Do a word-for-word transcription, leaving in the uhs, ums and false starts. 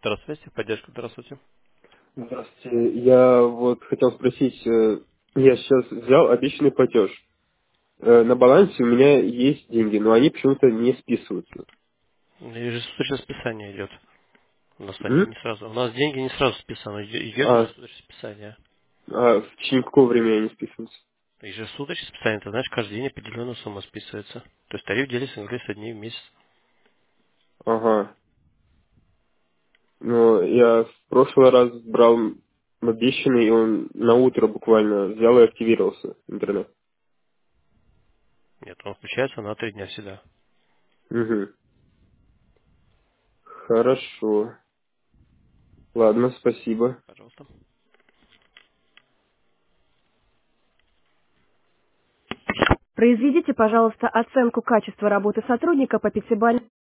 Центр связи, поддержка, здравствуйте. Здравствуйте. Я вот хотел спросить, э, я сейчас взял обещанный платеж. Э, На балансе у меня есть деньги, но они почему-то не списываются. Ежесуточное списание идет. У нас они М? не сразу. У нас деньги не сразу списаны, иде- идет А, ежесуточное списание. а в течение какого времени они списываются? Ежесуточное списание, это значит, каждый день определенная сумма списывается. То есть тариф делится на количество дней в месяц. Ага. Но я в прошлый раз брал обещанный, и он на утро буквально взял и активировался, интернет. Нет, он включается на три дня всегда. Угу. Хорошо. Ладно, спасибо. Пожалуйста. Произведите, пожалуйста, оценку качества работы сотрудника по пятибалльной